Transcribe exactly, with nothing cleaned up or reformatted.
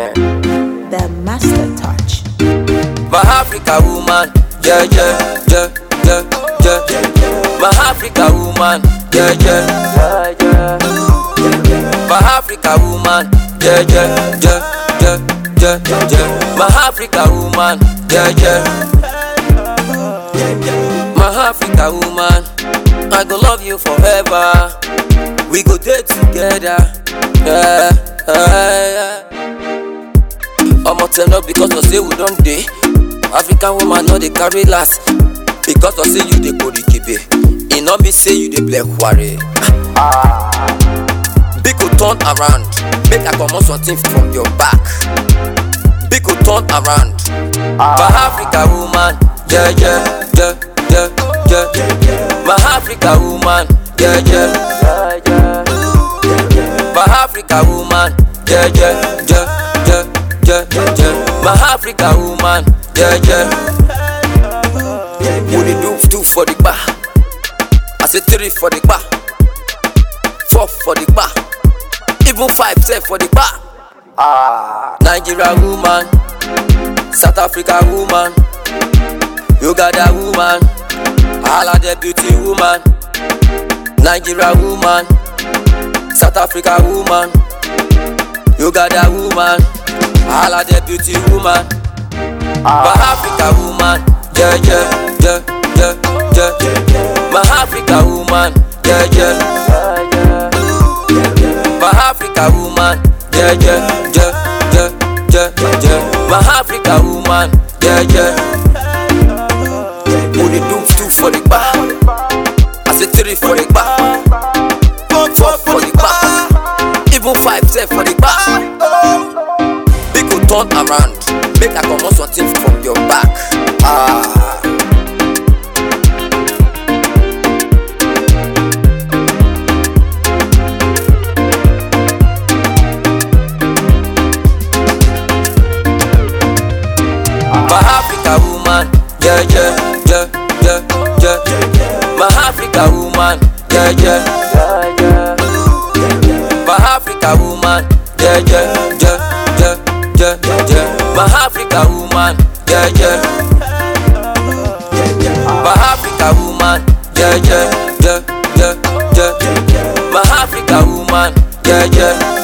The master touch. My Africa woman, yeah, yeah, yeah, yeah, yeah. My Africa woman, yeah, yeah, yeah, yeah. My Africa woman, yeah, yeah, yeah, yeah, yeah, yeah. My Africa woman, yeah, yeah. My Africa woman, I go love you forever. We go date together, yeah, yeah, yeah. I'ma turn up because I say we don't day. African woman no dey carry last because I say you dey go the kibe. E no be say you dey black worry. Big go turn around, make I comot something from your back. Big go turn around, my Africa woman, yeah yeah yeah yeah yeah. My Africa woman, yeah yeah yeah yeah. My Africa woman, yeah yeah yeah yeah yeah yeah. My Africa woman, yeah yeah. What they do two for the bar? I say three for the bar, four for the bar, even five ten for the bar. Ah, Nigeria woman, South Africa woman, Uganda woman, all of the beauty woman. Nigeria woman, South Africa woman, Uganda woman, all of the beauty woman. My Africa woman, yeah yeah yeah yeah yeah. My Africa woman, yeah yeah. My Africa woman, yeah yeah yeah yeah yeah yeah. My Africa woman, yeah yeah. What they do two for the bar? I say three for the bar, four for the bar, even five ten for the bar. Big go turn around, make I comot something from your back. Ah. My Africa woman, yeah yeah yeah yeah yeah. My Africa woman, yeah yeah yeah yeah. My Africa woman, yeah yeah yeah yeah yeah yeah. My Africa woman, yeah yeah. My Africa woman, yeah yeah yeah yeah yeah. My Africa woman, yeah yeah.